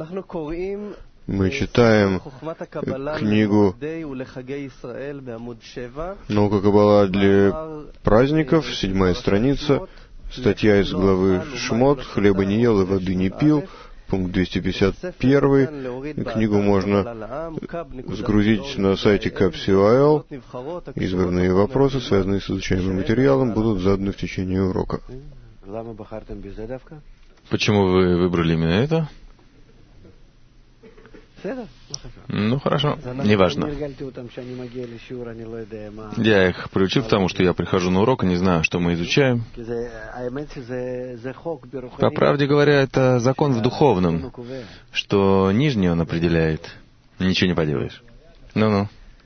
Мы читаем книгу «Наука Каббала для праздников», 7-я страница, статья из главы «Шмот», «Хлеба не ел и воды не пил», пункт 251. Книгу можно загрузить на сайте Capsio.il. Избранные вопросы, связанные с изучаемым материалом, будут заданы в течение урока. Почему вы выбрали именно это? Ну, хорошо, неважно. Я их приучил к тому, что я прихожу на урок и не знаю, что мы изучаем. По правде говоря, это закон в духовном, что нижний он определяет. Ничего не поделаешь. Ну-ну.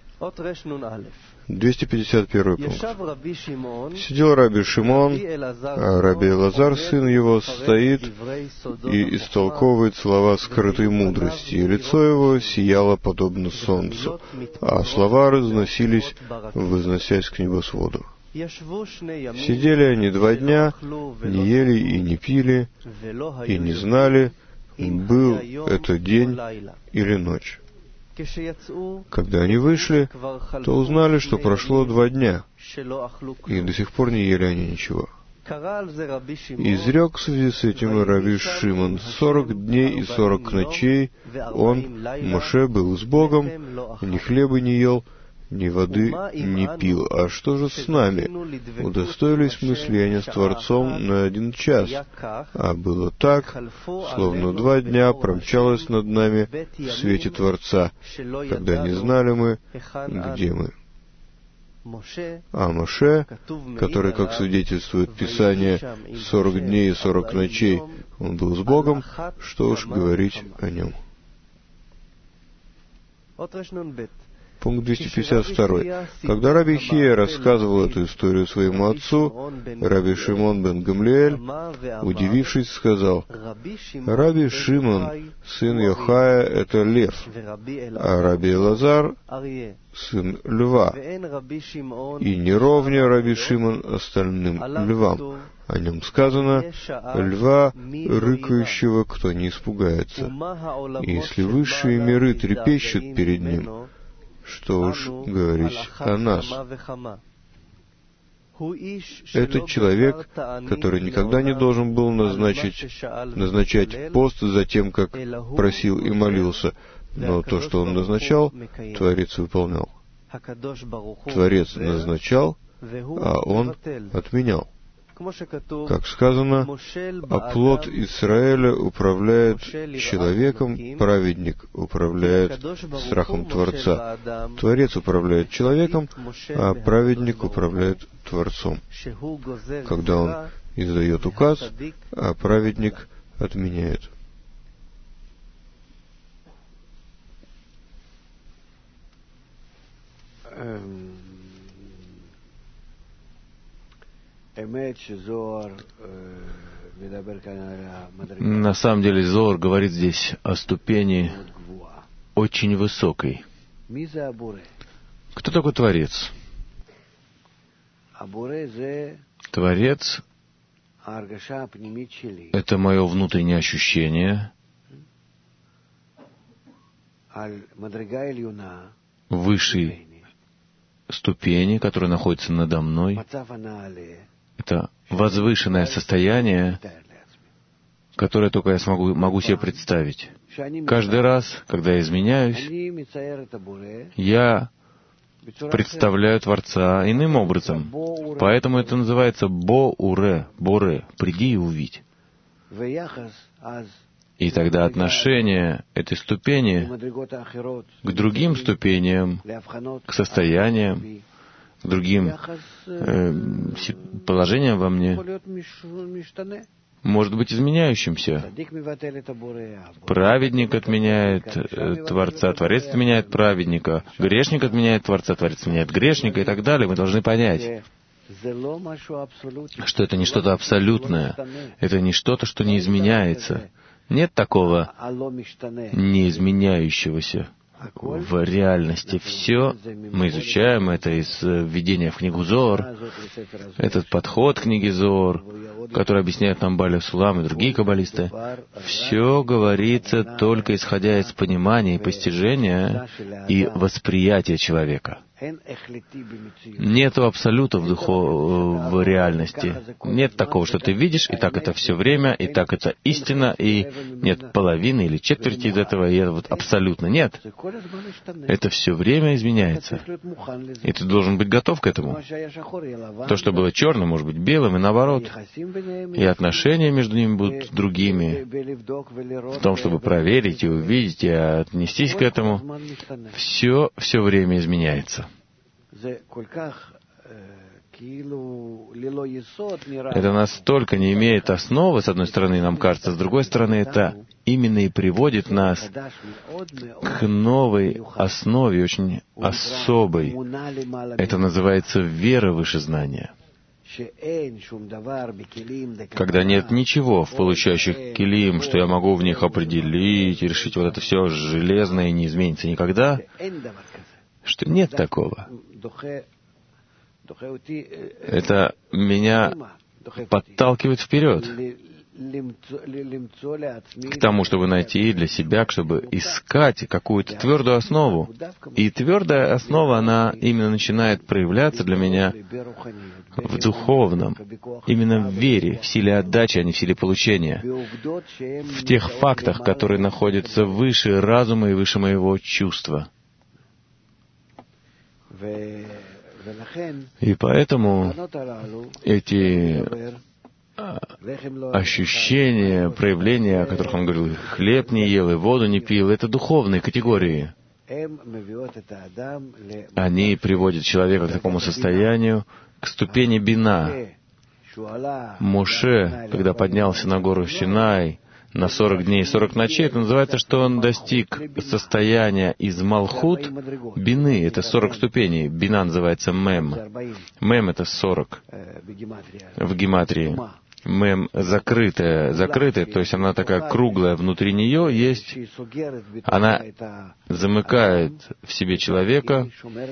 251 пункт. Сидел Раби Шимон, а Раби Элазар, сын его, стоит и истолковывает слова скрытой мудрости, и лицо его сияло подобно солнцу, а слова разносились, возносясь к небосводу. Сидели они 2 дня, не ели и не пили, и не знали, был это день или ночь. Когда они вышли, то узнали, что прошло 2 дня, и до сих пор не ели они ничего. И изрек в связи с этим Раби Шимон: 40 дней и 40 ночей он, Моше, был с Богом, ни хлеба не ел, ни воды не пил. А что же с нами? Удостоились мы слияния с Творцом на 1 час. А было так, словно 2 дня промчалось над нами в свете Творца, когда не знали мы, где мы. А Моше, который, как свидетельствует Писание, 40 дней и 40 ночей он был с Богом, что уж говорить о нем. Пункт 252. Когда Раби Хия рассказывал эту историю своему отцу, Раби Шимон бен Гамлиэль, удивившись, сказал: «Раби Шимон, сын Йохая, это лев, а Раби Элазар — сын льва, и не ровня Раби Шимон остальным львам. О нем сказано: льва, рыкающего, кто не испугается. И если высшие миры трепещут перед ним, что уж говорить о нас. Это человек, который никогда не должен был назначать пост за тем, как просил и молился, но то, что он назначал, Творец выполнял. Творец назначал, а он отменял. Как сказано, оплот Израиля управляет человеком, праведник управляет страхом Творца. Творец управляет человеком, а праведник управляет Творцом. Когда он издает указ, а праведник отменяет. На самом деле Зоар говорит здесь о ступени очень высокой. Кто такой Творец? Творец — это мое внутреннее ощущение высшей ступени, которая находится надо мной. Это возвышенное состояние, которое только я могу себе представить. Каждый раз, когда я изменяюсь, я представляю Творца иным образом. Поэтому это называется Боре, приди и увидь. И тогда отношение этой ступени к другим ступеням, к состояниям, к другим положениям во мне может быть изменяющимся. Праведник отменяет Творца, Творец отменяет праведника, грешник отменяет Творца, Творец отменяет грешника и так далее. Мы должны понять, что это не что-то абсолютное, это не что-то, что не изменяется. Нет такого неизменяющегося в реальности. Все мы изучаем это из введения в книгу Зоар, этот подход к книге Зоар, которые объясняют нам Баля Сулам и другие каббалисты, все говорится только исходя из понимания и постижения и восприятия человека. Нету абсолюта в реальности. Нет такого, что ты видишь, и так это все время, и так это истина, и нет половины или четверти из этого, и это вот абсолютно. Нет. Это все время изменяется. И ты должен быть готов к этому. То, что было черным, может быть белым, и наоборот. И отношения между ними будут другими. В том, чтобы проверить и увидеть, и отнестись к этому, все время изменяется. Это настолько не имеет основы, с одной стороны, нам кажется, с другой стороны, это именно и приводит нас к новой основе, очень особой. Это называется вера выше знания. Когда нет ничего в получающих келим, что я могу в них определить и решить, вот это все железное не изменится никогда, что нет такого. Это меня подталкивает вперед к тому, чтобы найти для себя, чтобы искать какую-то твердую основу. И твердая основа, она именно начинает проявляться для меня в духовном, именно в вере, в силе отдачи, а не в силе получения, в тех фактах, которые находятся выше разума и выше моего чувства. И поэтому эти ощущения, проявления, о которых он говорил, хлеб не ел и воду не пил, это духовные категории. Они приводят человека к такому состоянию, к ступени бина. Моше, когда поднялся на гору Синай на 40 дней и 40 ночей, это называется, что он достиг состояния из Малхут бины. Это 40 ступеней. Бина называется Мем. Мем — это 40 в гематрии. Мем закрытая, то есть она такая круглая, внутри нее есть, она замыкает в себе человека,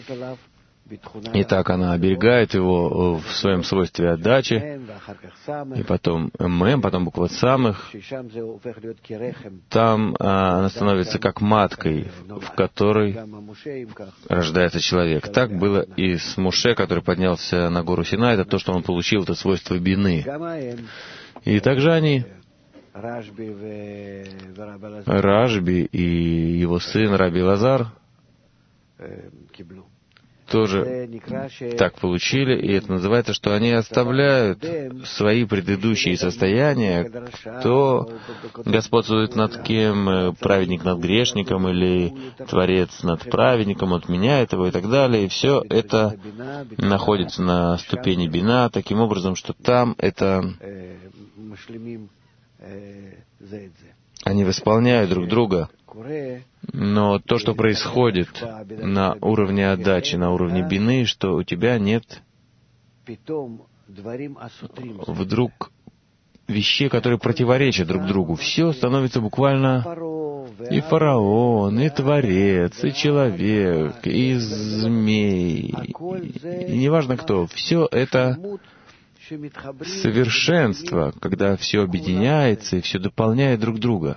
и так она оберегает его в своем свойстве отдачи, и потом Мем, потом буква самых, там она становится как маткой, в которой рождается человек. Так было и с Моше, который поднялся на гору Синай, это то, что он получил, это свойство бины. И также они, Рашби и его сын Раби Лазар, тоже так получили, и это называется, что они оставляют свои предыдущие состояния, кто господствует над кем, праведник над грешником, или творец над праведником, отменяет его и так далее, и все это находится на ступени бина, таким образом, что там это они восполняют друг друга. Но то, что происходит на уровне отдачи, на уровне бины, что у тебя нет вдруг вещей, которые противоречат друг другу. Все становится буквально и фараон, и творец, и человек, и змей, и неважно кто. Все это совершенство, когда все объединяется и все дополняет друг друга.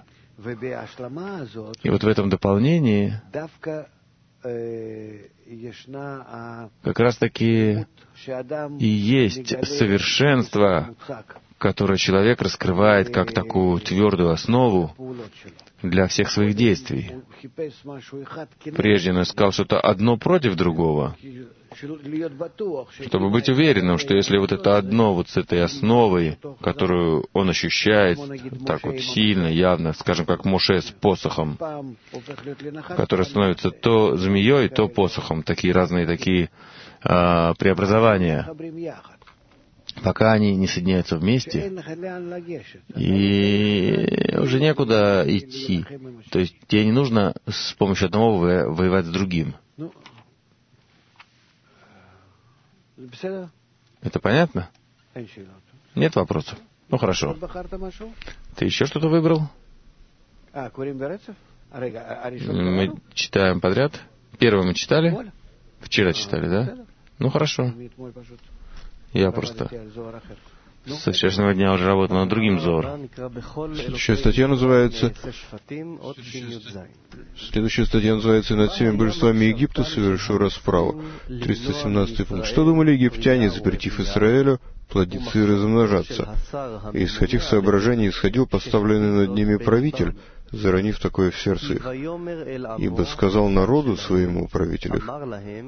И вот в этом дополнении как раз-таки и есть совершенство, которое человек раскрывает как такую твердую основу для всех своих действий. Прежде он искал что-то одно против другого, чтобы быть уверенным, что если вот это одно вот с этой основой, которую он ощущает так вот сильно, явно, скажем, как Моше с посохом, который становится то змеей, то посохом, такие разные такие преобразования, пока они не соединяются вместе, и уже некуда идти. То есть тебе не нужно с помощью одного воевать с другим. Это понятно? Нет вопросов? Ну, хорошо. Ты еще что-то выбрал? Мы читаем подряд. Первый мы читали? Вчера читали, да? Ну, хорошо. Я просто Со вчерашнего дня уже работал над другим зор. Следующая статья называется «Над всеми божествами Египта совершу расправу». 317 пункт. Что думали египтяне, запретив Израилю плодиться и размножаться? И из каких соображений исходил поставленный над ними правитель, заронив такое в сердце их? Ибо сказал народу своему правителю их,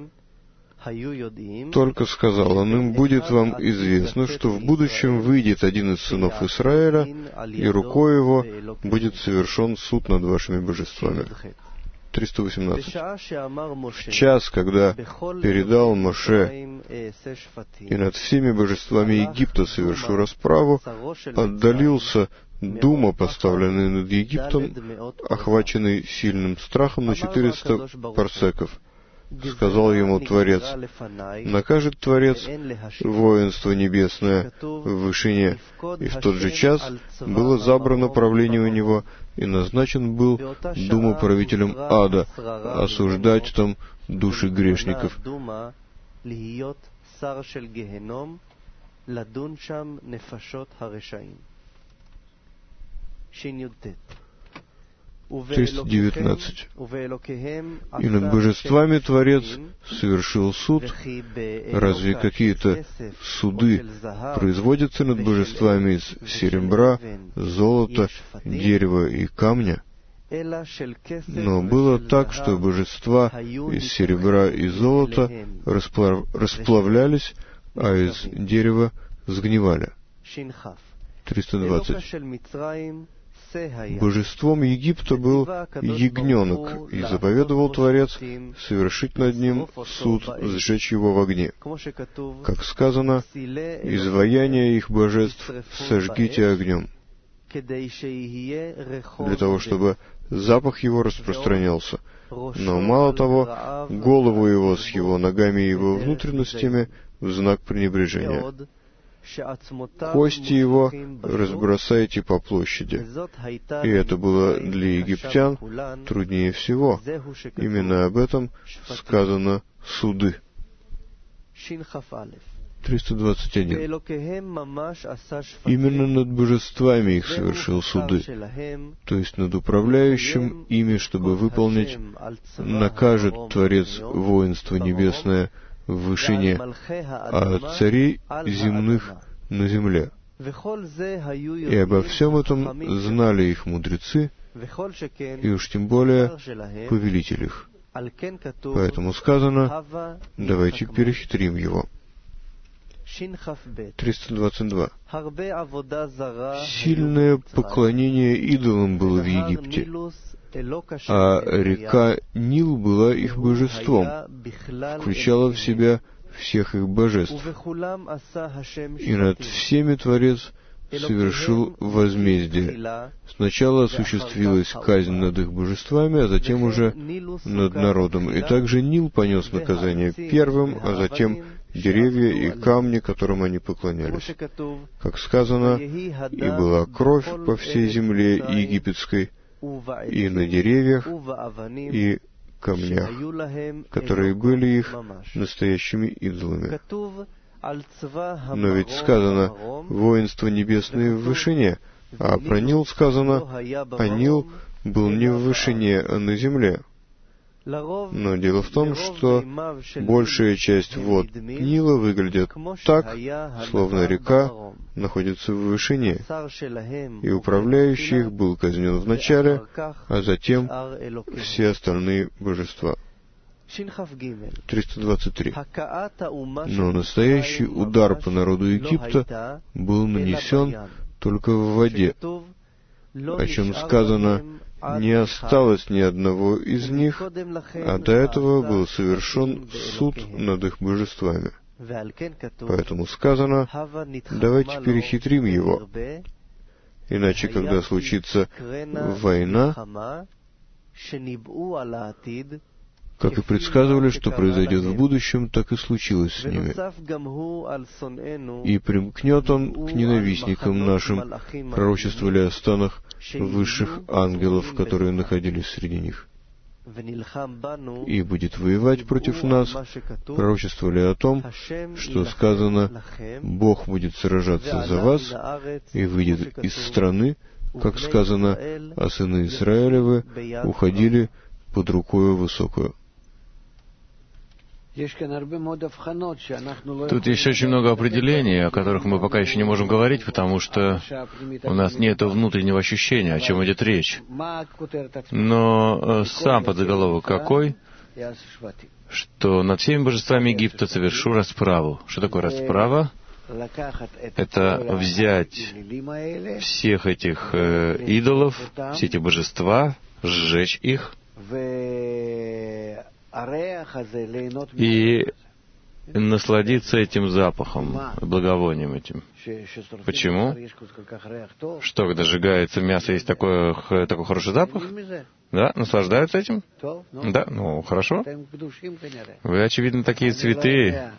только сказал он им: будет вам известно, что в будущем выйдет один из сынов Израиля, и рукой его будет совершен суд над вашими божествами. 318. В час, когда передал Моше: и над всеми божествами Египта совершу расправу, отдалился дума, поставленный над Египтом, охваченный сильным страхом на 400 парсеков. Сказал ему Творец: накажет Творец воинство небесное в вышине. И в тот же час было забрано правление у него, и назначен был думоправителем ада, осуждать там души грешников. 319. И над божествами Творец совершил суд. Разве какие-то суды производятся над божествами из серебра, золота, дерева и камня? Но было так, что божества из серебра и золота расплавлялись, а из дерева сгнивали. 320. Божеством Египта был ягненок, и заповедовал Творец совершить над ним суд, сжечь его в огне. Как сказано: изваяние их божеств сожгите огнем, для того, чтобы запах его распространялся. Но мало того, голову его с его ногами и его внутренностями в знак пренебрежения. Кости его разбросайте по площади. И это было для египтян труднее всего. Именно об этом сказано суды. 321. Именно над божествами их совершил суды, то есть над управляющим ими, чтобы выполнить, накажет Творец воинство небесное в вышине, а царей земных на земле. И обо всем этом знали их мудрецы, и уж тем более повелитель их. Поэтому сказано: давайте перехитрим его. 322. Сильное поклонение идолам было в Египте, а река Нил была их божеством, включала в себя всех их божеств. И над всеми Творец совершил возмездие. Сначала осуществилась казнь над их божествами, а затем уже над народом. И также Нил понес наказание первым, а затем деревья и камни, которым они поклонялись. Как сказано: «И была кровь по всей земле египетской, и на деревьях, и камнях, которые были их настоящими идолами». Но ведь сказано: «Воинство небесное в вышине», а про Нил сказано: «А Нил был не в вышине, а на земле». Но дело в том, что большая часть вод Нила выглядит так, словно река находится в вышине, и управляющий их был казнен в начале, а затем все остальные божества. 323. Но настоящий удар по народу Египта был нанесен только в воде, о чем сказано: «Не осталось ни одного из них, а до этого был совершен суд над их божествами». Поэтому сказано: давайте перехитрим его, иначе, когда случится война, как и предсказывали, что произойдет в будущем, так и случилось с ними. И примкнет он к ненавистникам нашим, пророчествовали о станах высших ангелов, которые находились среди них. и будет воевать против нас, пророчествовали о том, что сказано: Бог будет сражаться за вас и выйдет из страны, как сказано, а сыны Израилевы уходили под рукою высокую. Тут есть очень много определений, о которых мы пока еще не можем говорить, потому что у нас нет внутреннего ощущения, о чем идет речь. Но сам подзаголовок какой? Что над всеми божествами Египта совершу расправу. Что такое расправа? Это взять всех этих идолов, все эти божества, сжечь их, и насладиться этим запахом, благовонием этим. Почему? Что, когда сжигается мясо, есть такой хороший запах? Да, наслаждаются этим? Да, ну, хорошо. Вы, очевидно, такие святые.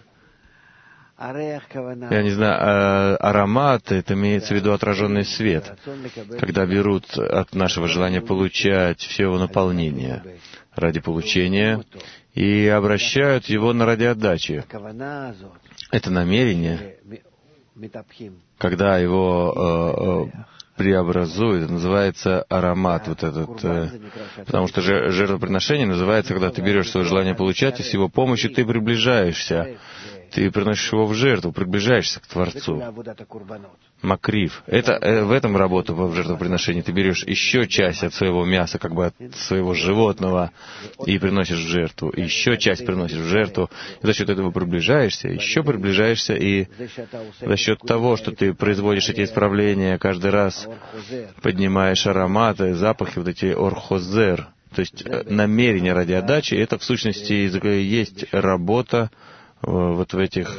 Я не знаю, аромат, это имеется в виду отраженный свет, когда берут от нашего желания получать все его наполнение ради получения и обращают его на ради отдачи. Это намерение, когда его преобразует, называется аромат вот этот, потому что жертвоприношение называется, когда ты берешь свое желание получать, и с его помощью ты приближаешься. Ты приносишь его в жертву, приближаешься к Творцу. Макрив. Это в этом работа в жертвоприношении. Ты берешь еще часть от своего мяса, как бы от своего животного, и приносишь в жертву. И еще часть приносишь в жертву. И за счет этого приближаешься, еще приближаешься, и за счет того, что ты производишь эти исправления, каждый раз поднимаешь ароматы, запахи, вот эти орхозер. То есть намерение ради отдачи, это в сущности есть работа вот в этих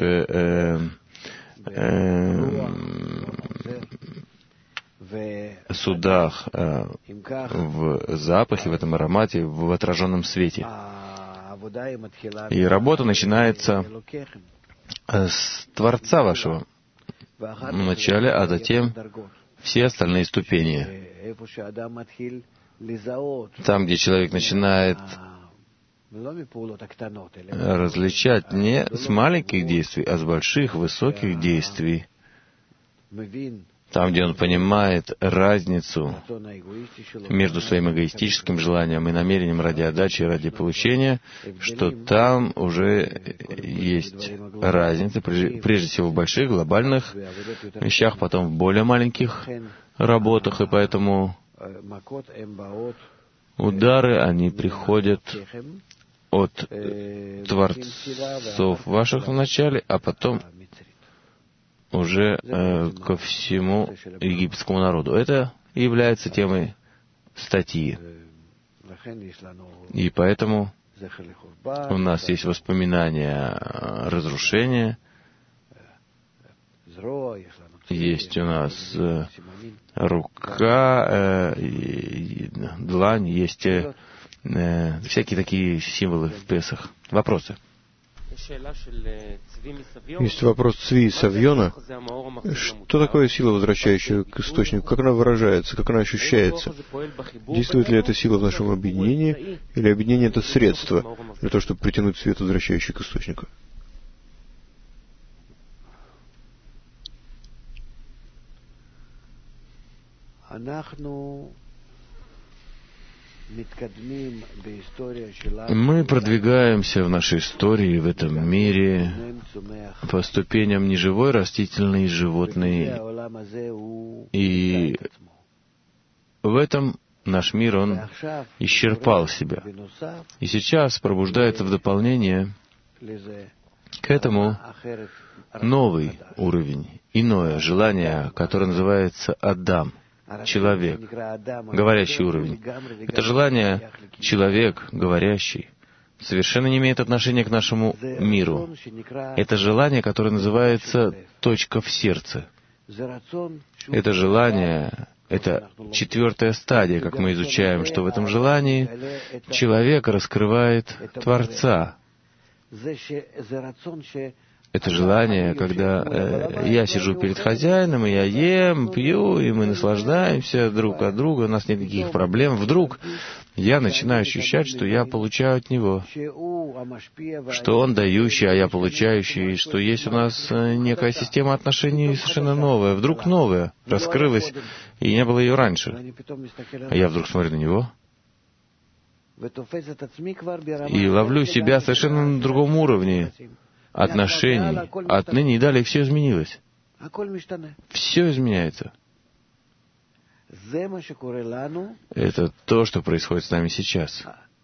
судах, в запахе, в этом аромате, в отраженном свете. И работа начинается с Творца вашего вначале, а затем все остальные ступени. Там, где человек начинает различать не с маленьких действий, а с больших, высоких действий. Там, где он понимает разницу между своим эгоистическим желанием и намерением ради отдачи и ради получения, что там уже есть разница, прежде всего в больших, глобальных вещах, потом в более маленьких работах, и поэтому удары, они приходят от творцов ваших вначале, а потом уже ко всему египетскому народу. Это является темой статьи. И поэтому у нас есть воспоминания разрушения, есть у нас рука, длань, есть всякие такие символы в Песах. Вопросы? Есть вопрос Цви и Савьона. Что такое сила, возвращающая к источнику? Как она выражается? Как она ощущается? Действует ли эта сила в нашем объединении? Или объединение — это средство для того, чтобы притянуть свет, возвращающий к источнику? Мы продвигаемся в нашей истории, в этом мире, по ступеням неживой, растительной и животной. И в этом наш мир, он исчерпал себя. И сейчас пробуждается в дополнение к этому новый уровень, иное желание, которое называется Адам. Человек, говорящий уровень. Это желание, человек, говорящий, совершенно не имеет отношения к нашему миру. Это желание, которое называется точка в сердце. Это желание, это 4-я стадия, как мы изучаем, что в этом желании человек раскрывает Творца. это желание, когда я сижу перед хозяином, и я ем, пью, и мы наслаждаемся друг от друга, у нас нет никаких проблем. Вдруг я начинаю ощущать, что я получаю от него, что он дающий, а я получающий, и что есть у нас некая система отношений совершенно новая, вдруг новая, раскрылась, и не было ее раньше. А я вдруг смотрю на него и ловлю себя совершенно на другом уровне отношений. Отныне и далее все изменилось. Все изменяется. Это то, что происходит с нами сейчас.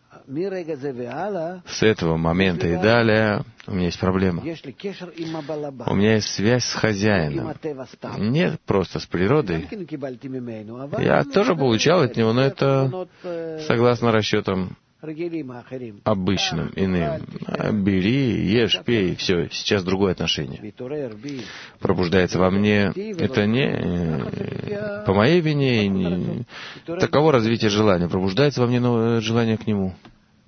С этого момента и далее у меня есть проблема. У меня есть связь с хозяином. Не просто с природой. Я тоже получал от него, но это согласно расчетам обычным, иным. Бери, ешь, пей, все, сейчас другое отношение. Пробуждается во мне, это не по моей вине, не таково развитие желания. Пробуждается во мне новое желание к нему.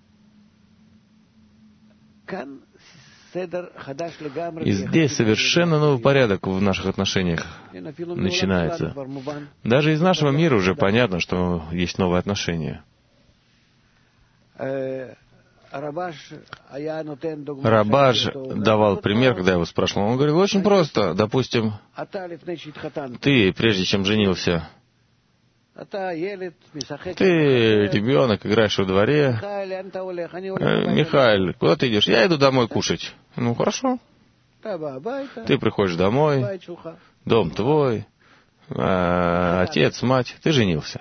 И здесь совершенно новый порядок в наших отношениях начинается. Даже из нашего мира уже понятно, что есть новые отношения. Рабаш давал пример, когда я его спрашивал. Он говорил, очень просто. Допустим, ты, прежде чем женился, ты ребенок, играешь во дворе. Михаил, куда ты идешь? Я иду домой кушать. Ну, хорошо. Ты приходишь домой, дом твой, отец, мать, ты женился.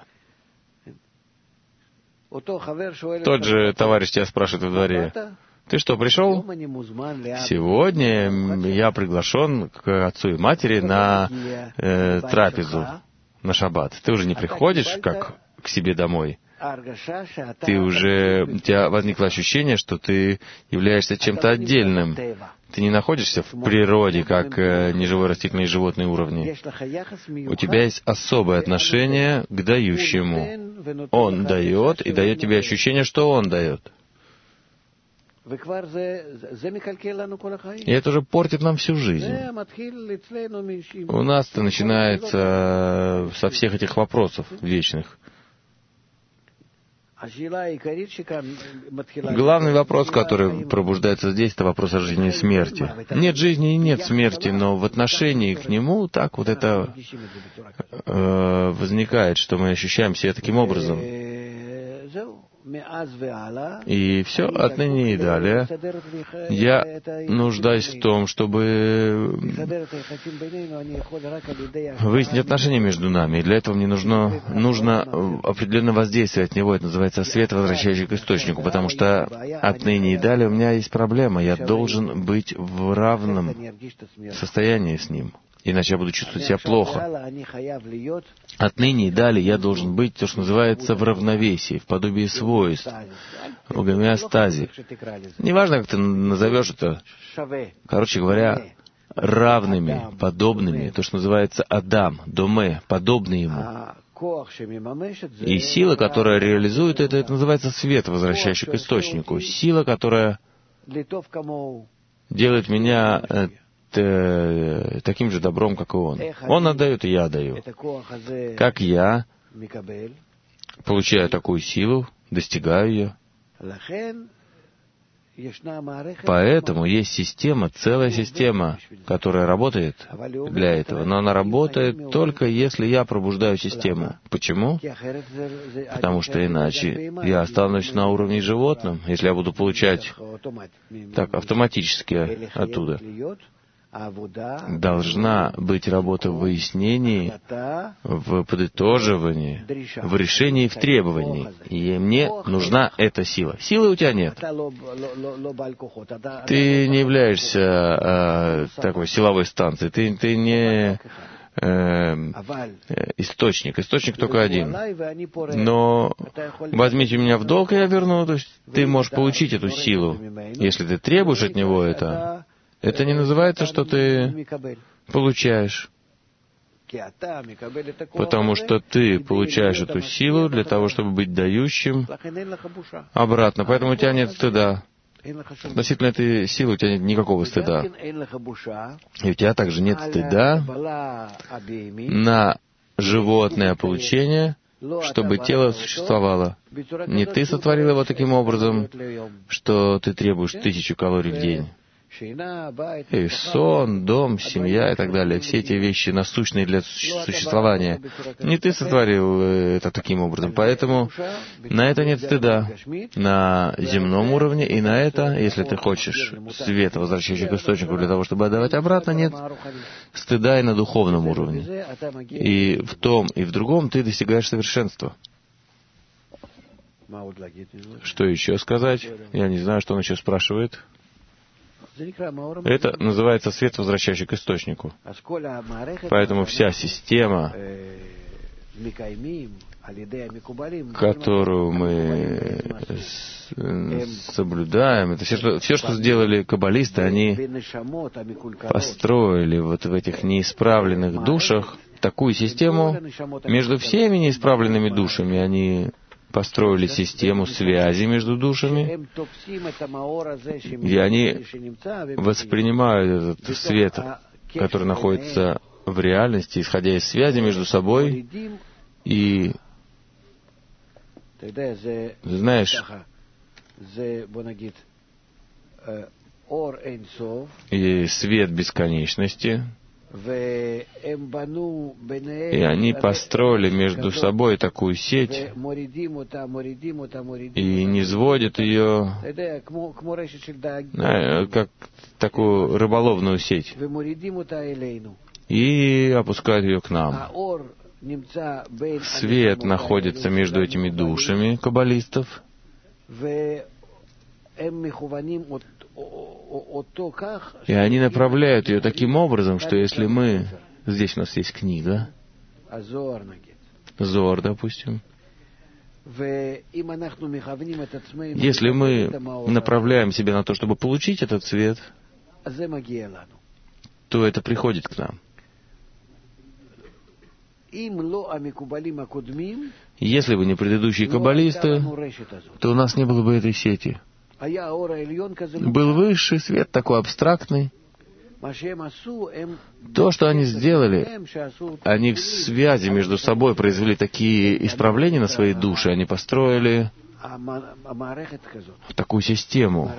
Тот же товарищ тебя спрашивает во дворе, ты что, пришел? Сегодня я приглашен к отцу и матери на трапезу, на шаббат. Ты уже не приходишь, как к себе домой. Ты уже, у тебя возникло ощущение, что ты являешься чем-то отдельным. Ты не находишься в природе, как неживой, растительный и животный уровни. У тебя есть особое отношение к дающему. Он дает и дает тебе ощущение, что он дает. И это уже портит нам всю жизнь. У нас это начинается со всех этих вопросов вечных. Главный вопрос, который пробуждается здесь, это вопрос о жизни и смерти. Нет жизни и нет смерти, но в отношении к нему так вот это возникает, что мы ощущаем себя таким образом. И все, отныне и далее, я нуждаюсь в том, чтобы выяснить отношения между нами. И для этого мне нужно определенное воздействие от него. Это называется свет, возвращающий к источнику. Потому что отныне и далее у меня есть проблема. Я должен быть в равном состоянии с ним. Иначе я буду чувствовать себя плохо. Отныне и далее я должен быть, то, что называется, в равновесии, в подобии свойств, в гомеостазе. Неважно, как ты назовешь это, короче говоря, равными, подобными, то, что называется Адам, Доме, подобный ему. И сила, которая реализует это называется свет, возвращающий к источнику. Сила, которая делает меня таким же добром, как и он. Он отдает, и я отдаю. Как я получаю такую силу, достигаю ее. Поэтому есть система, целая система, которая работает для этого. Но она работает только если я пробуждаю систему. Почему? Потому что иначе я останусь на уровне животным, если я буду получать так автоматически оттуда. Должна быть работа в выяснении, в подытоживании, в решении, в требовании. И мне нужна эта сила. Силы у тебя нет. Ты не являешься такой силовой станцией. Ты не источник. Источник только один. Но возьмите меня в долг, и я верну. То есть ты можешь получить эту силу. Если ты требуешь от него это не называется, что ты получаешь. Потому что ты получаешь эту силу для того, чтобы быть дающим обратно. Поэтому у тебя нет стыда. относительно этой силы у тебя нет никакого стыда. И у тебя также нет стыда на животное получение, чтобы тело существовало. Не ты сотворил его таким образом, что ты требуешь 1000 калорий в день. И сон, дом, семья и так далее, все эти вещи насущные для существования. Не ты сотворил это таким образом, поэтому на это нет стыда на земном уровне, и на это, если ты хочешь света, возвращающий к источнику для того, чтобы отдавать обратно, нет стыда и на духовном уровне. И в том, и в другом ты достигаешь совершенства. Что еще сказать? Я не знаю, что он еще спрашивает. Это называется свет, возвращающий к источнику. Поэтому вся система, которую мы соблюдаем, это все, что сделали каббалисты, они построили вот в этих неисправленных душах такую систему. Между всеми неисправленными душами они построили систему связи между душами, и они воспринимают этот свет, который находится в реальности, исходя из связи между собой, и, знаешь, и свет бесконечности, и они построили между собой такую сеть и низводят ее, как такую рыболовную сеть, и опускают ее к нам. Свет находится между этими душами каббалистов, и они направляют ее таким образом, что если мы... Здесь у нас есть книга, Зоар, допустим. Если мы направляем себя на то, чтобы получить этот свет, то это приходит к нам. Если бы не предыдущие каббалисты, то у нас не было бы этой сети. Был высший свет, такой абстрактный. То, что они сделали, они в связи между собой произвели такие исправления на своей душе, они построили такую систему.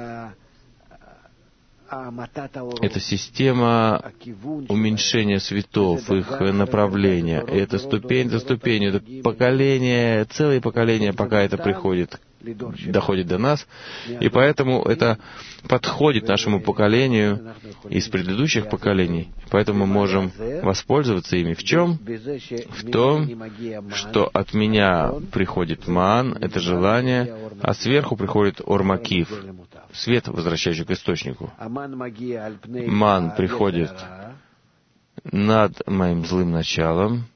Это система уменьшения светов, их направления. И это ступень за ступенью, это поколение, целые поколения, пока это доходит до нас. И поэтому это подходит нашему поколению из предыдущих поколений. Поэтому мы можем воспользоваться ими. В чем? В том, что от меня приходит ман, это желание, а сверху приходит ор-макив, свет, возвращающий к источнику. Ман приходит над моим злым началом,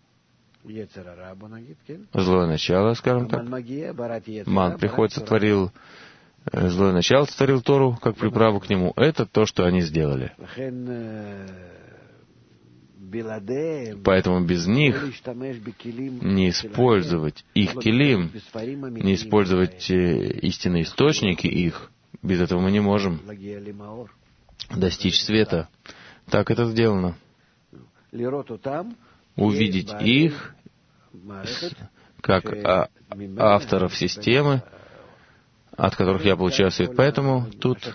злое начало, скажем так. Ман приходит, сотворил злое начало, сотворил Тору как приправу к нему. Это то, что они сделали. Поэтому без них не использовать их килим, не использовать истинные источники их, без этого мы не можем достичь света. Так это сделано. Увидеть их как авторов системы, от которых я получаю свет. Поэтому тут,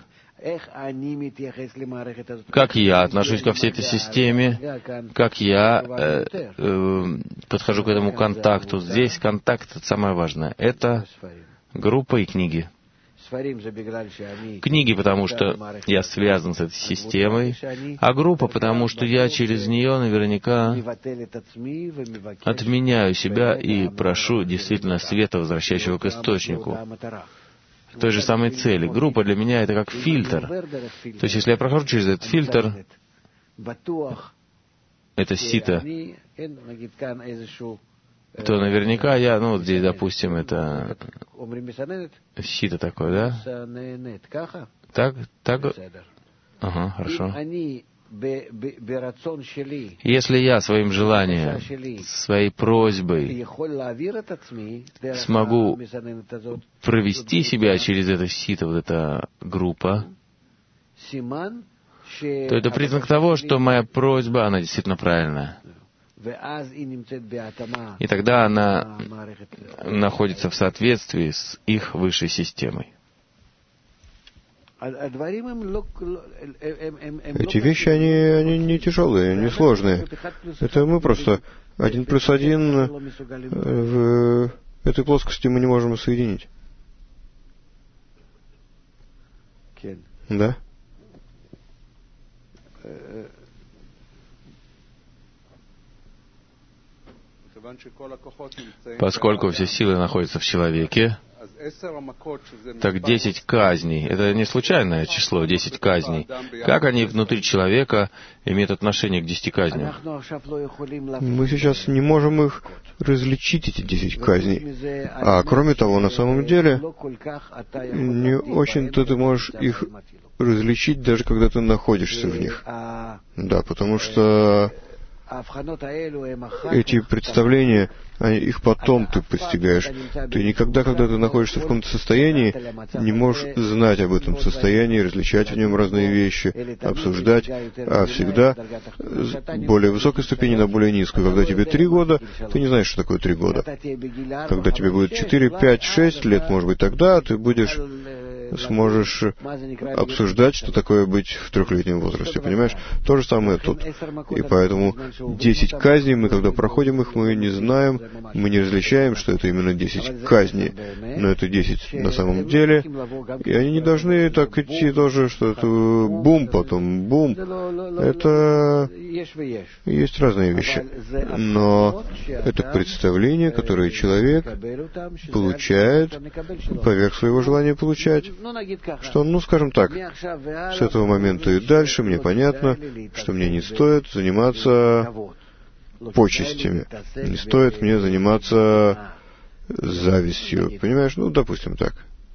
как я отношусь ко всей этой системе, как я подхожу к этому контакту. Здесь контакт — это самое важное. Это группа и книги. Книги, потому что я связан с этой системой, а группа, потому что я через нее наверняка отменяю себя и прошу действительно света, возвращающего к источнику, той же самой цели. Группа для меня — это как фильтр. То есть, если я прохожу через этот фильтр, это сито, то наверняка я, вот здесь, допустим, это сито такое, да? Так? Ага, хорошо. Если я своим желанием, своей просьбой смогу провести себя через это сито, вот эта группа, то это признак того, что моя просьба, она действительно правильная. И тогда она находится в соответствии с их высшей системой. Эти вещи, они не тяжелые, не сложные. Это мы просто 1 плюс 1 в этой плоскости мы не можем соединить. Да? Поскольку все силы находятся в человеке, так 10 казней, это не случайное число, 10 казней. Как они внутри человека имеют отношение к 10 казням? Мы сейчас не можем их различить, эти 10 казней. А кроме того, на самом деле, не очень-то ты можешь их различить, даже когда ты находишься в них. Да, потому что эти представления, их потом ты постигаешь. Ты никогда, когда ты находишься в каком-то состоянии, не можешь знать об этом состоянии, различать в нем разные вещи, обсуждать, а всегда с более высокой ступени на более низкую. Когда тебе 3 года, ты не знаешь, что такое 3 года. Когда тебе будет 4, 5, 6 лет, может быть, тогда ты сможешь обсуждать, что такое быть в 3-летнем возрасте, понимаешь? То же самое тут. И поэтому 10 казней, мы когда проходим их, мы не знаем, мы не различаем, что это именно 10 казней. Но это 10 на самом деле. И они не должны так идти тоже, что это бум, потом бум. Это есть разные вещи. Но это представление, которое человек получает поверх своего желания получать. Что, скажем так, с этого момента и дальше мне понятно, что мне не стоит заниматься почестями, не стоит мне заниматься завистью, понимаешь? Допустим, так.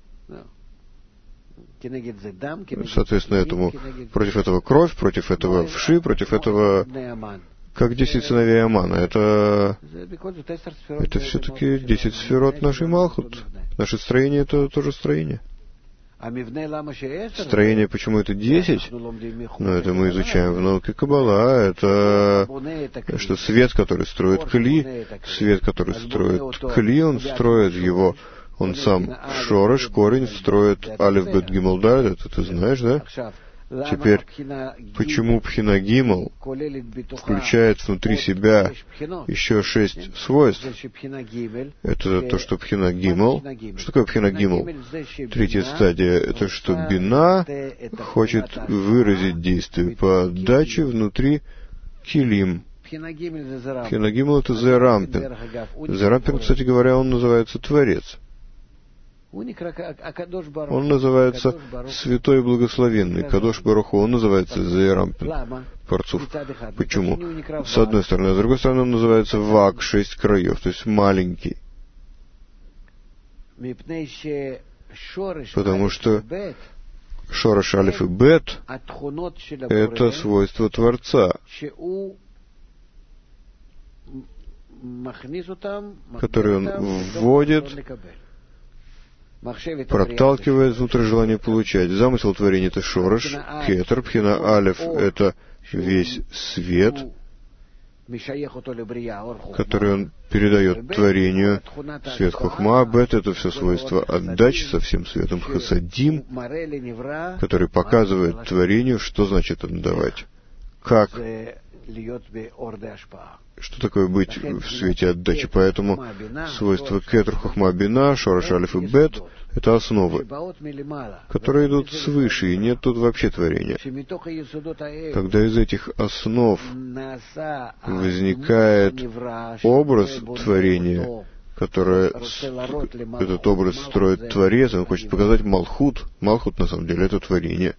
Соответственно, этому против этого кровь, против этого вши, против этого как 10 сыновей Амана. Это все-таки 10 сферот нашей Малхут. Наше строение — это тоже строение. Строение, почему это 10? Это мы изучаем в науке Каббала. Это что свет, который строит Кли, свет, который строит Кли, он строит его, он сам шореш, корень, строит Алеф, Бет, Гимел, Даль, это ты знаешь, да? Теперь, почему Пхина Гимел включает внутри себя еще 6 свойств? Это то, что Пхина Гимел. Что такое Пхина Гимел? 3-я стадия — это что Бина хочет выразить действие по отдаче внутри килим. Пхина Гимел — это Зерампин. Зерампин, кстати говоря, он называется Творец. Он называется Святой и Благословенный. Кадош Баруху, он называется Зерампин, Парцуф. Почему? С одной стороны. А с другой стороны, он называется Вак, 6 краев, то есть маленький. Потому что Шореш, Алеф и Бет — это свойства Творца, которые он вводит, проталкивает внутрь желание получать. Замысел творения — это Шореш, Кетер, Пхина Алеф — это весь свет, который он передает творению, свет Хохма, Бет — это все свойства отдачи со всем светом, Хасадим, который показывает творению, что значит отдавать, как, что такое быть в свете отдачи. Поэтому свойства Кетер, Хохма, Бина, Шореш, Алеф и Бет — это основы, которые идут свыше, и нет тут вообще творения. Когда из этих основ возникает образ творения, этот образ строит Творец, он хочет показать Малхут. Малхут, на самом деле, это творение.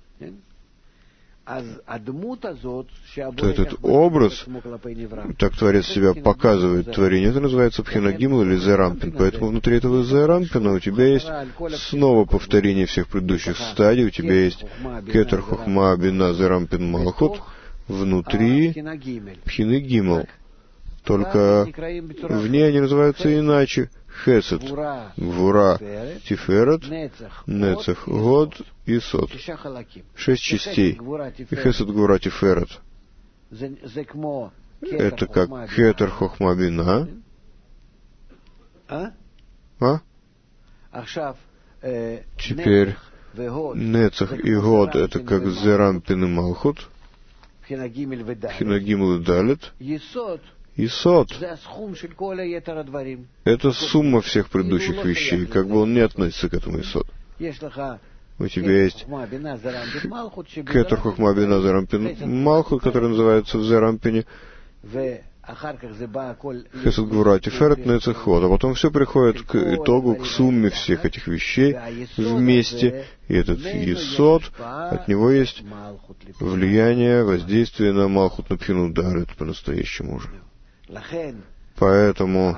То этот образ, так Творец себя показывает творение, это называется Пхина Гимел или Зерампин. Поэтому внутри этого Зерампина у тебя есть снова повторение всех предыдущих стадий, у тебя есть Кетер, Хохма, Бина, Зерампин, Малхут, внутри Пхины Гимел. Только в ней они называются иначе. Хесед, Гвура, Тиферет, Нецех, Год и Сод. 6 частей. И Хесед, Гвура, Тиферет. Это как Кетер, Хохма, Бина. Теперь Нецех и Год — это как Зерампин и Малхут. Пхина Гимел и Далет. И Сод — это сумма всех предыдущих вещей, как бы он не относится к этому Исод. У тебя есть Кетер, Хохма, Бина, Зерампин, Малхут, который называется в Зерампине, Хесед, Гвура, Тиферет, Нецех, Год. А потом все приходит к итогу, к сумме всех этих вещей вместе. И этот Исод, от него есть влияние, воздействие на Малхут, на Пхину Далет по-настоящему уже. Поэтому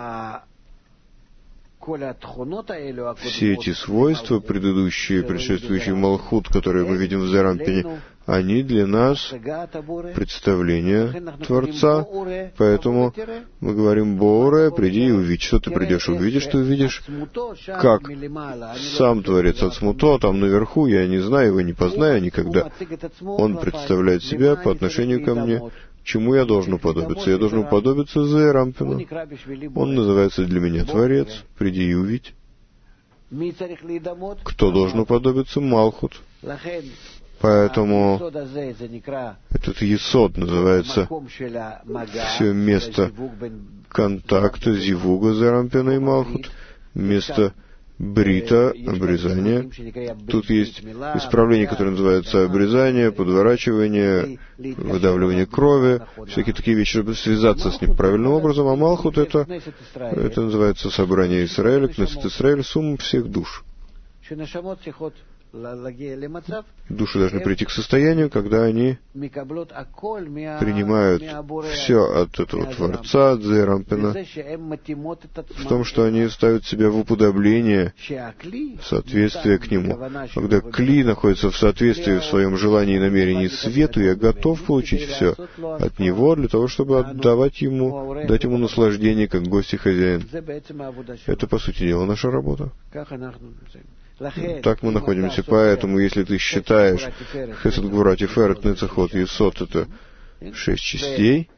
все эти свойства, предшествующие Малхут, которые мы видим в Зерампине, они для нас представление Творца. Поэтому мы говорим: Боуре, приди и увидь. Что ты придешь увидишь? Ты увидишь, как сам Творец Ацмуто, там наверху, я не знаю его, не познаю никогда. Он представляет себя по отношению ко мне. Чему я должен уподобиться? Я должен уподобиться Зерампину. Он называется для меня Творец. Приди и увидь. Кто должен уподобиться? Малхут. Поэтому этот Есод называется все место контакта Зивуга, Зерампина и Малхут, место Брита, обрезания. Тут есть исправление, которое называется обрезание, подворачивание, выдавливание крови, всякие такие вещи, чтобы связаться с ним правильным образом. А Малхут — это называется собрание Израиля, Кнессет Исраэль, сумма всех душ. Души должны прийти к состоянию, когда они принимают все от этого Творца, от Зерампина, в том, что они ставят себя в уподобление, в соответствие к Нему. Когда Кли находится в соответствии в своем желании и намерении свету, я готов получить все от Него для того, чтобы отдавать Ему, дать Ему наслаждение, как гость и хозяин. Это, по сути дела, наша работа. Так мы находимся. Поэтому, если ты считаешь Хесед, Гвура, Тиферет, Нецех, Год и Сод — это 6 частей,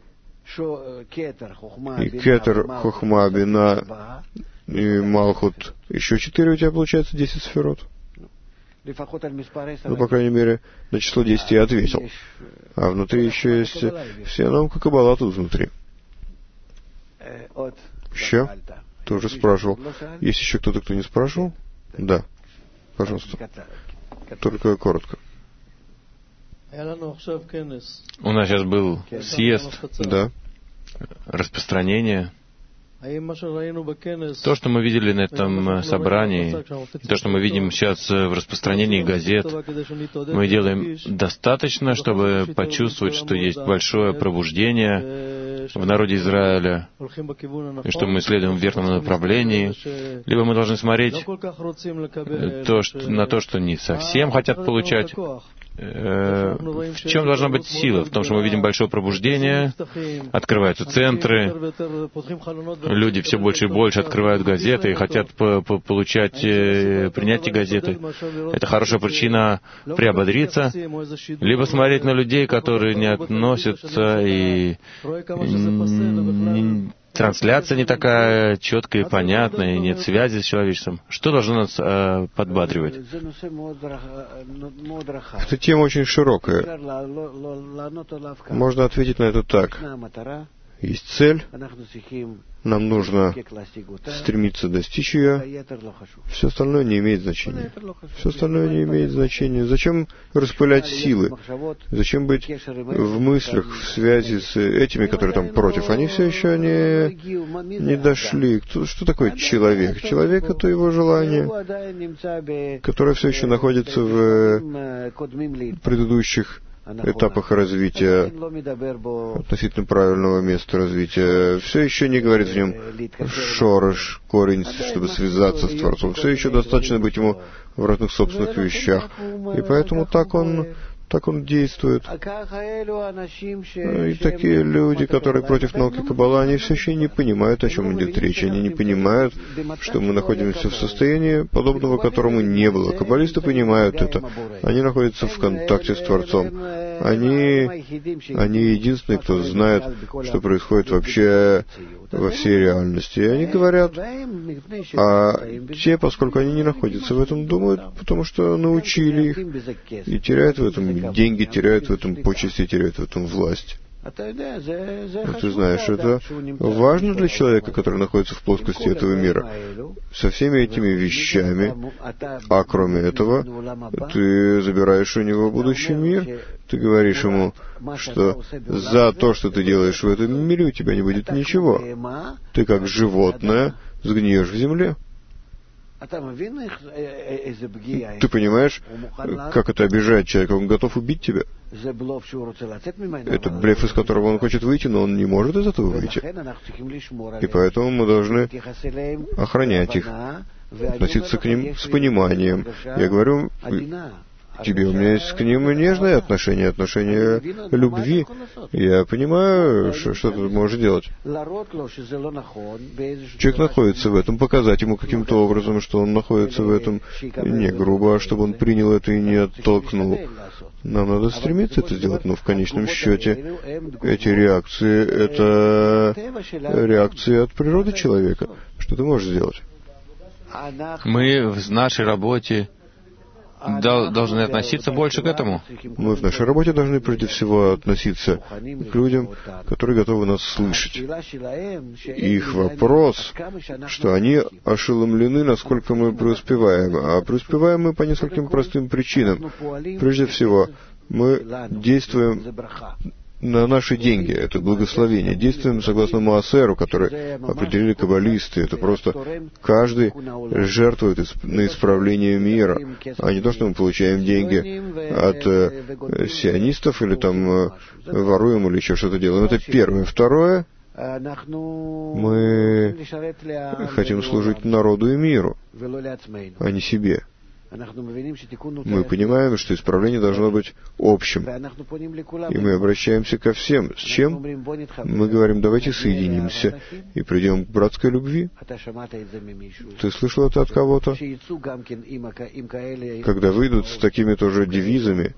и Кетер, Хохма, Бина и Малхут еще 4, у тебя получается 10 сферот. Ну, по крайней мере, на число 10 я ответил. А внутри еще есть вся наука Каббала тут внутри. Еще? Ты уже спрашивал. Есть еще кто-то, кто не спрашивал? Да. Пожалуйста. Только коротко. У нас сейчас был съезд, да, распространение. То, что мы видели на этом собрании, то, что мы видим сейчас в распространении газет, мы делаем достаточно, чтобы почувствовать, что есть большое пробуждение в народе Израиля, и что мы следуем в верном направлении, либо мы должны смотреть на то, что не совсем хотят получать. В чем должна быть сила? В том, что мы видим большое пробуждение, открываются центры, люди все больше и больше открывают газеты и хотят получать, принять эти газеты. Это хорошая причина приободриться, либо смотреть на людей, которые не относятся, и трансляция не такая четкая и понятная, и нет связи с человечеством. Что должно нас подбадривать? Эта тема очень широкая. Можно ответить на это так. Есть цель, нам нужно стремиться достичь ее, все остальное не имеет значения. Все остальное не имеет значения. Зачем распылять силы? Зачем быть в мыслях, в связи с этими, которые там против? Они все еще не дошли. Что такое человек? Человек — это его желание, которое все еще находится в предыдущих этапах развития, относительно правильного места развития, все еще не говорит в нем шорош, корень, чтобы связаться с Творцом. Все еще достаточно быть ему в разных собственных вещах. И поэтому так он Так он действует. И такие люди, которые против науки Каббала, они все еще не понимают, о чем идет речь. Они не понимают, что мы находимся в состоянии, подобного которому не было. Каббалисты понимают это. Они находятся в контакте с Творцом. Они единственные, кто знает, что происходит вообще во всей реальности. И они говорят, а те, поскольку они не находятся в этом, думают, потому что научили их, и теряют в этом деньги, теряют в этом почести, теряют в этом власть. Ты знаешь, это важно для человека, который находится в плоскости этого мира. Со всеми этими вещами, а кроме этого, ты забираешь у него будущий мир, ты говоришь ему, что за то, что ты делаешь в этом мире, у тебя не будет ничего. Ты как животное сгниешь в земле. Ты понимаешь, как это обижает человека? Он готов убить тебя. Это блеф, из которого он хочет выйти, но он не может из этого выйти. И поэтому мы должны охранять их, относиться к ним с пониманием. Я говорю тебе, у меня есть к ним нежное отношение любви. Я понимаю, что ты можешь делать. Человек находится в этом, показать ему каким-то образом, что он находится в этом не грубо, а чтобы он принял это и не оттолкнул. Нам надо стремиться это сделать, но в конечном счете эти реакции — это реакции от природы человека. Что ты можешь сделать? Мы в нашей работе должны относиться больше к этому. Мы в нашей работе должны прежде всего относиться к людям, которые готовы нас слышать. Их вопрос, что они ошеломлены, насколько мы преуспеваем. А преуспеваем мы по нескольким простым причинам. Прежде всего, мы действуем на наши деньги, это благословение. Действуем согласно Маасеру, который определили каббалисты. Это просто каждый жертвует на исправление мира, а не то, что мы получаем деньги от сионистов или там воруем или еще что-то делаем. Это первое. Второе, мы хотим служить народу и миру, а не себе. Мы понимаем, что исправление должно быть общим. И мы обращаемся ко всем. С чем? Мы говорим, давайте соединимся и придем к братской любви. Ты слышал это от кого-то? Когда выйдут с такими тоже девизами,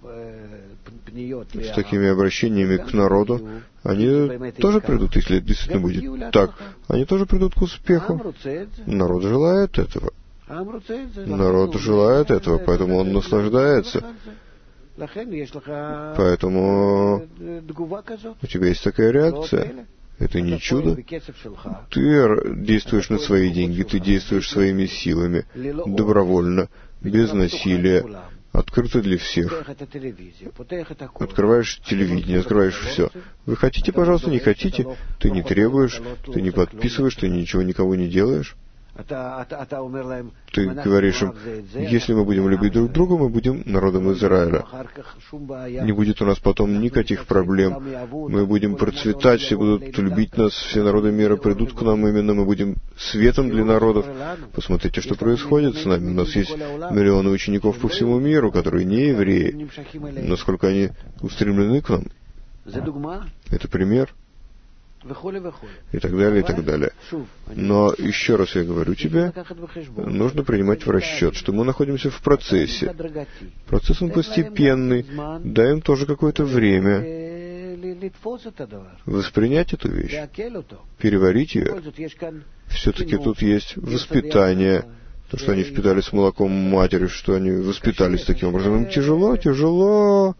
с такими обращениями к народу, они тоже придут, если действительно будет так. Они тоже придут к успеху. Народ желает этого. Народ желает этого, поэтому он наслаждается. Поэтому у тебя есть такая реакция. Это не чудо. Ты действуешь на свои деньги, ты действуешь своими силами, добровольно, без насилия, открыто для всех. Открываешь телевидение, открываешь все. Вы хотите, пожалуйста, не хотите, ты не требуешь, ты не подписываешь, ты ничего никого не делаешь. Ты говоришь им, если мы будем любить друг друга, мы будем народом Израиля. Не будет у нас потом никаких проблем. Мы будем процветать, все будут любить нас, все народы мира придут к нам именно, мы будем светом для народов. Посмотрите, что происходит с нами. У нас есть миллионы учеников по всему миру, которые не евреи. Насколько они устремлены к нам. Это пример. И так далее, и так далее. Но, еще раз я говорю тебе, нужно принимать в расчет, что мы находимся в процессе. Процесс он постепенный, дай им тоже какое-то время воспринять эту вещь, переварить ее. Все-таки тут есть воспитание, то, что они впитались с молоком матери, что они воспитались таким образом. Им тяжело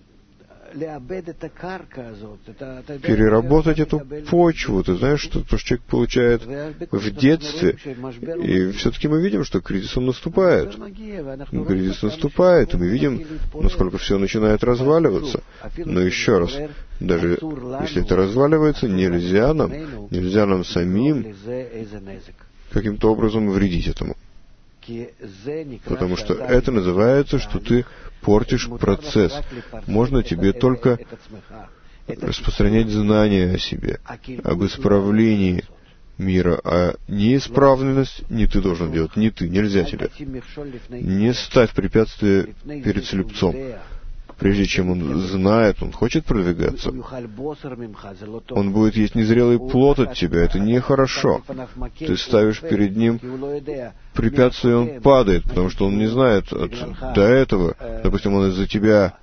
переработать эту почву. Ты знаешь, что то, что человек получает в детстве. И все-таки мы видим, что кризис он наступает. Кризис наступает, и мы видим, насколько все начинает разваливаться. Но еще раз, даже если это разваливается, нельзя нам самим каким-то образом вредить этому. Потому что это называется, что ты портишь процесс. Можно тебе только распространять знания о себе, об исправлении мира, а неисправленность не ты должен делать, не ты, нельзя тебе. Не ставь препятствия перед слепцом. прежде чем он знает, он хочет продвигаться, он будет есть незрелый плод от тебя. Это нехорошо. Ты ставишь перед ним препятствие, он падает, потому что он не знает до этого. Допустим, он из-за тебя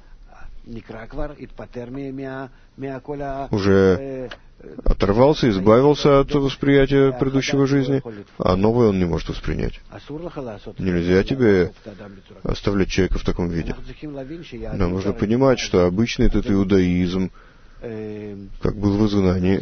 уже оторвался, избавился от восприятия предыдущего жизни, а новое он не может воспринять. Нельзя тебе оставлять человека в таком виде. Нам нужно понимать, что обычный этот иудаизм, как был в изгнании,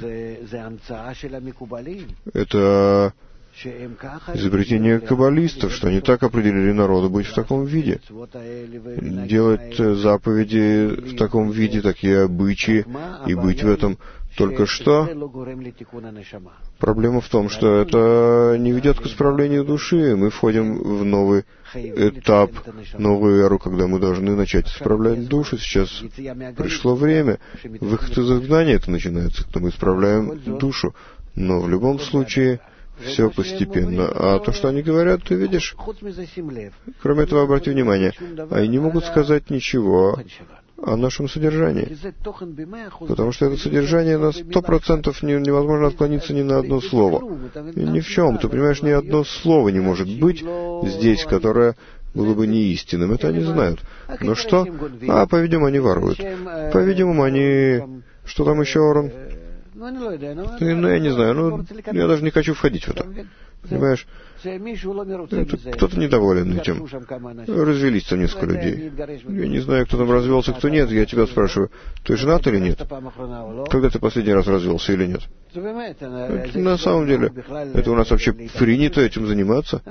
это изобретение каббалистов, что они так определили народу быть в таком виде. Делать заповеди в таком виде, такие обычаи, и быть в этом. Только что проблема в том, что это не ведет к исправлению души. Мы входим в новый этап, новую эру, когда мы должны начать исправлять душу. Сейчас пришло время. Выход из изгнания это начинается, когда мы исправляем душу. Но в любом случае все постепенно. А то, что они говорят, ты видишь? Кроме этого, обрати внимание, они не могут сказать ничего о нашем содержании. Потому что это содержание на 100% невозможно отклониться ни на одно слово. И ни в чем. Ты понимаешь, ни одно слово не может быть здесь, которое было бы неистинным. Это они знают. Но что? По-видимому, они воруют. По-видимому, они... Что там еще, Орон? Я не знаю. Я даже не хочу входить в это. Понимаешь? Кто-то недоволен этим. Развелись там несколько людей. Я не знаю, кто там развелся, кто нет. Я тебя спрашиваю, ты женат или нет? Когда ты последний раз развелся или нет? Это, на самом деле, это у нас вообще принято этим заниматься.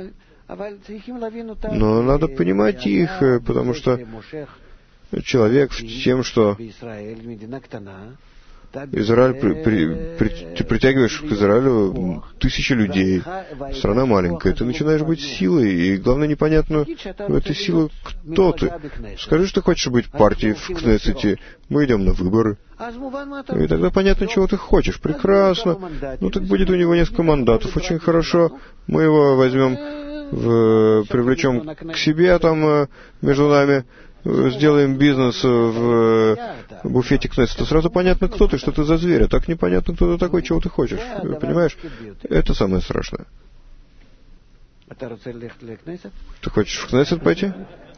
Но надо понимать их, потому что человек в тем, что Израиль, ты притягиваешь к Израилю тысячи людей, страна маленькая, ты начинаешь быть силой, и главное непонятно, в этой силе кто ты. Скажи, что хочешь быть партией в Кнессете, мы идем на выборы. И тогда понятно, чего ты хочешь. Прекрасно. Ну так будет у него несколько мандатов, очень хорошо. Мы его возьмем, привлечем к себе там между нами, сделаем бизнес в буфете Кнессета. Сразу понятно, кто ты, что ты за зверь. А так непонятно, кто ты такой, чего ты хочешь. Понимаешь? Это самое страшное. Ты хочешь в Кнессет пойти?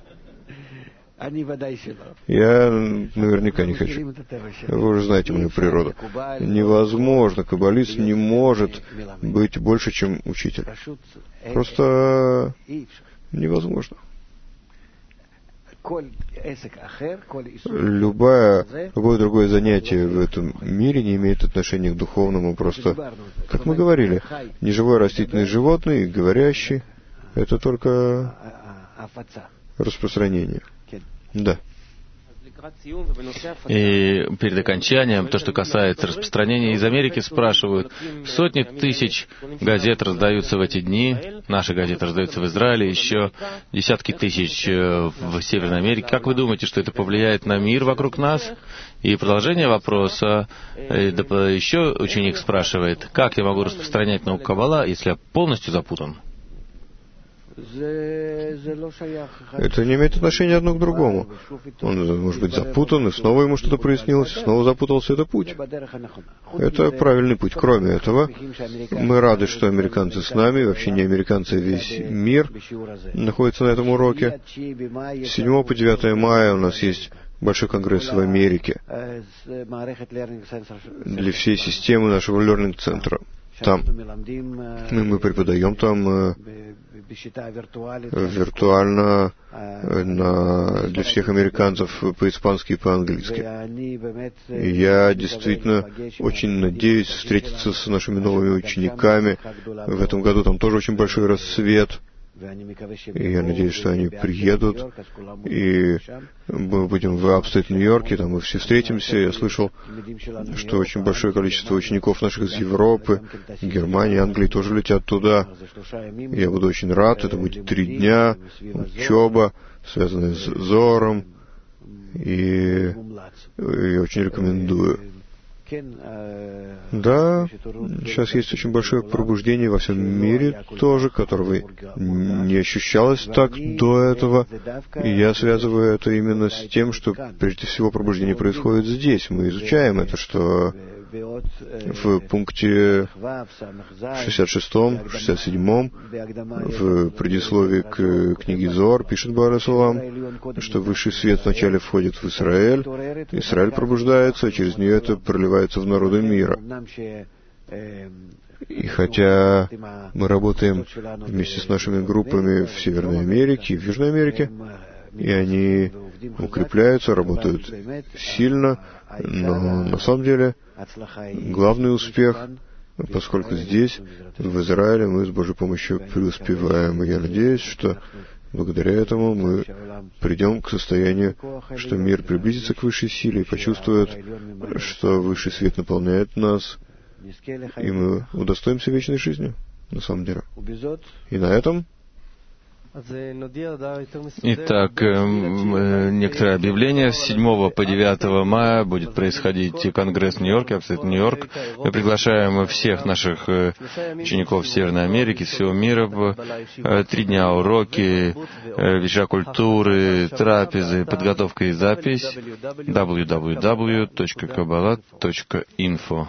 Я наверняка не хочу. Вы уже знаете мою природу. Невозможно. Каббалист не может быть больше, чем учитель. Просто невозможно. Любое другое занятие в этом мире не имеет отношения к духовному. Просто, как мы говорили, неживой растительный животный, говорящий, это только распространение. Да. И перед окончанием, то, что касается распространения, из Америки спрашивают, сотни тысяч газет раздаются в эти дни, наши газеты раздаются в Израиле, еще десятки тысяч в Северной Америке. Как вы думаете, что это повлияет на мир вокруг нас? И продолжение вопроса, еще ученик спрашивает, как я могу распространять науку Каббала, если я полностью запутан? Это не имеет отношения одно к другому. Он может быть запутан, и снова ему что-то прояснилось, снова запутался. Это путь. Это правильный путь. Кроме этого, мы рады, что американцы с нами, вообще не американцы, а весь мир находится на этом уроке. С 7 по 9 мая у нас есть большой конгресс в Америке для всей системы нашего learning-центра. Там мы преподаем там виртуально для всех американцев по-испански и по-английски. И я действительно очень надеюсь встретиться с нашими новыми учениками. В этом году там тоже очень большой рассвет. И я надеюсь, что они приедут, и мы будем в Апстейт Нью-Йорке, там мы все встретимся. Я слышал, что очень большое количество учеников наших из Европы, Германии, Англии тоже летят туда. Я буду очень рад, это будет 3 дня, учеба, связанная с Зором, и я очень рекомендую. Да, сейчас есть очень большое пробуждение во всем мире тоже, которого не ощущалось так до этого. И я связываю это именно с тем, что прежде всего пробуждение происходит здесь. Мы изучаем это, что в пункте 66-м, 67-м, в предисловии к книге Зоар пишет Бааль Сулам, что высший свет вначале входит в Израиль, Израиль пробуждается, а через нее это проливается в народы мира. И хотя мы работаем вместе с нашими группами в Северной Америке и в Южной Америке, и они укрепляются, работают сильно, но на самом деле главный успех, поскольку здесь, в Израиле, мы с Божьей помощью преуспеваем. И я надеюсь, что благодаря этому мы придем к состоянию, что мир приблизится к высшей силе и почувствует, что высший свет наполняет нас, и мы удостоимся вечной жизни, на самом деле. И на этом... Итак, некоторое объявление. С 7 по 9 мая будет происходить конгресс в Нью-Йорке, Апстейт Нью-Йорк. Мы приглашаем всех наших учеников Северной Америки, всего мира в 3 дня уроки, вечера культуры, трапезы, подготовка и запись www.kabbalah.info.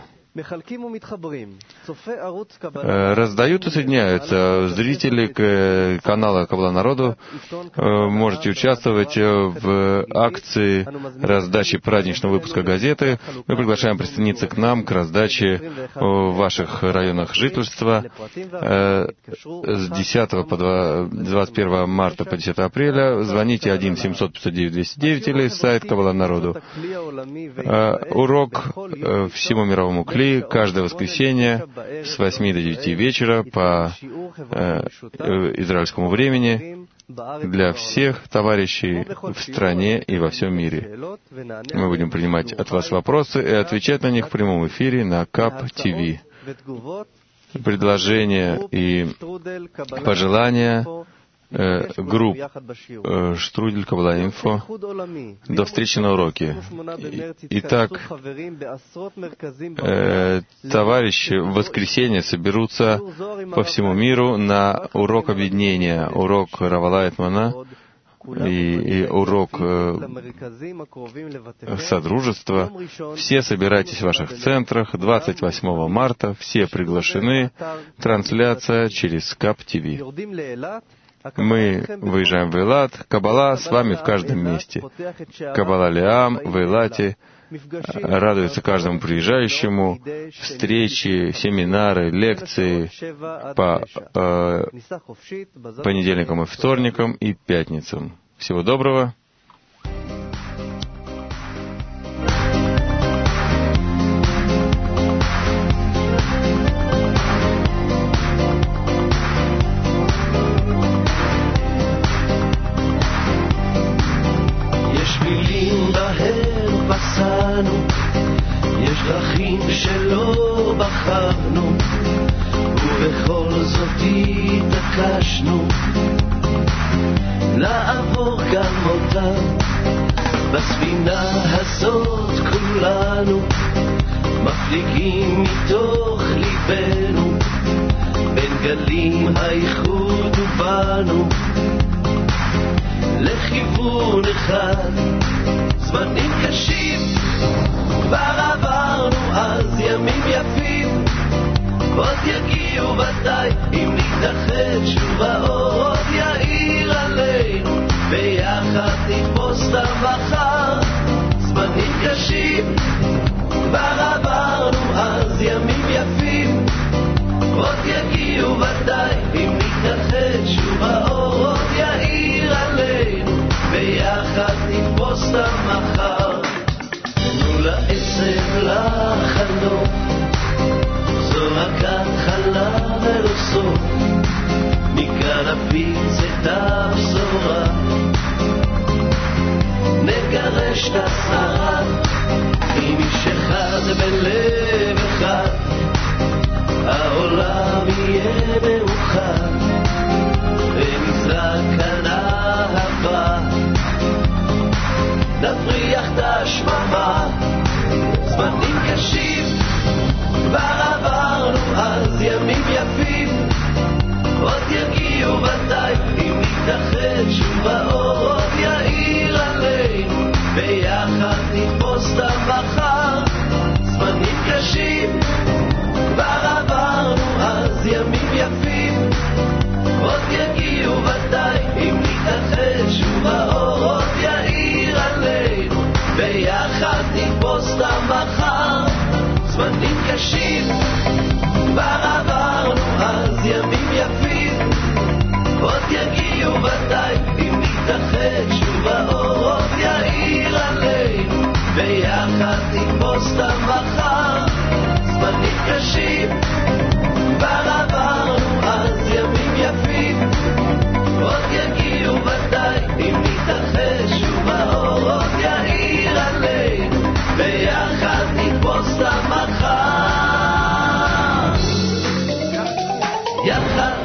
Раздают и соединяются. Зрители канала Каббала Народу можете участвовать в акции раздачи праздничного выпуска газеты. Мы приглашаем присоединиться к нам к раздаче в ваших районах жительства с 10 по 21 марта по 10 апреля. Звоните 1-700-509-209 или сайт Каббала Народу. Урок всему мировому клиру каждое воскресенье с 8 до 9 вечера по израильскому времени для всех товарищей в стране и во всем мире. Мы будем принимать от вас вопросы и отвечать на них в прямом эфире на КАП-ТВ. Предложения и пожелания групп Штрудель Каббала Инфо. До встречи на уроке. Итак, товарищи в воскресенье соберутся по всему миру на урок объединения, урок Равала Этмана и урок содружества. Все собирайтесь в ваших центрах 28 марта, все приглашены. Трансляция через КАП-ТВ. Мы выезжаем в Эйлат. Каббала с вами в каждом месте. Каббала Лиам в Эйлате радуется каждому приезжающему. Встречи, семинары, лекции по понедельникам и вторникам и пятницам. Всего доброго. שלא בחרנו ובכל זאת התעקשנו לעבור גם אותם בספינה הזאת כולנו מפליגים מתוך ליבנו בין גלים האיחוד ובנו לכיוון אחד זמנים קשים כבר עברנו אז ימים יפים עוד יגיעו ודאי אם נתאחד שוב האור עוד יאיר עלינו ביחד נתפוס את המחר זמנים קשים כבר עברנו אז ימים יפים עוד יגיעו ודאי אם נתאחד שוב האור עוד יאיר עלינו ביחד נתפוס את המחר לעצם לחלום זו רק התחלה ולא סוף מכאן נפיץ את הבשורה נגרש את הסערה עם איש אחד בלב אחד העולם יהיה מאוחד ונזרק כאן אהבה נפריח את השממה זמנים קשים קשים, כבר עברנו אז ימים יפים, עוד יגיעו ודאי אם נתאחד שוב האור עוד יאיר עלינו, ביחד נתפוס את המחר. זמנים קשים, כבר עברנו אז ימים יפים, עוד יגיעו ודאי אם נתאחד שוב האור עוד יאיר עלינו, ביחד נתפוס את המחר. זמנים קשים, כבר עברנו אז ימים יפים, עוד יגיעו ודאי אם נתאחד שוב האור עוד יאיר עלינו, ביחד נתפוס את המחר. זמנים קשים, כבר עברנו אז ימים יפים, עוד יגיעו ודאי אם נתאחד שוב האור עוד יאיר עלינו, ביחד נתפוס את המחר. יחד